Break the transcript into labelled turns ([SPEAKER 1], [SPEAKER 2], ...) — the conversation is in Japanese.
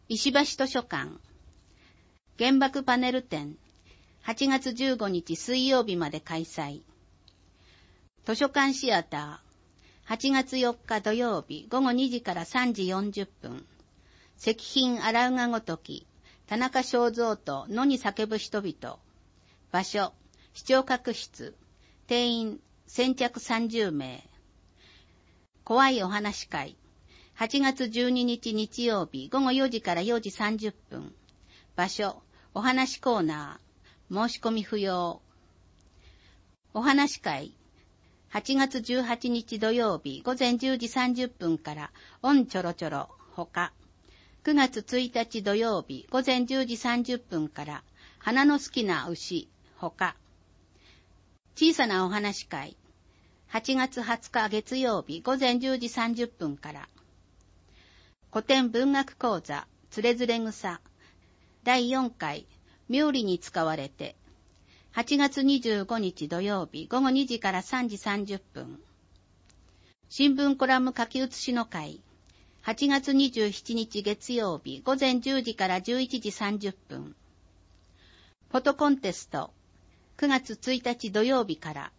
[SPEAKER 1] 石橋図書館原爆パネル展8月15日水曜日まで開催。図書館シアター8月4日土曜日午後2時から3時40分。石品洗うがごとき田中正造と野に叫ぶ人々。場所視聴覚室。定員先着30名。怖いお話会8月12日日曜日午後4時から4時30分。場所お話コーナー。申し込み不要。お話会8月18日土曜日午前10時30分からオンちょろちょろほか。9月1日土曜日午前10時30分から花の好きな牛ほか。小さなお話会8月20日月曜日午前10時30分から古典文学講座つれづれ草第4回妙理に使われて8月25日土曜日午後2時から3時30分。新聞コラム書き写しの会8月27日月曜日午前10時から11時30分。フォトコンテスト9月1日土曜日から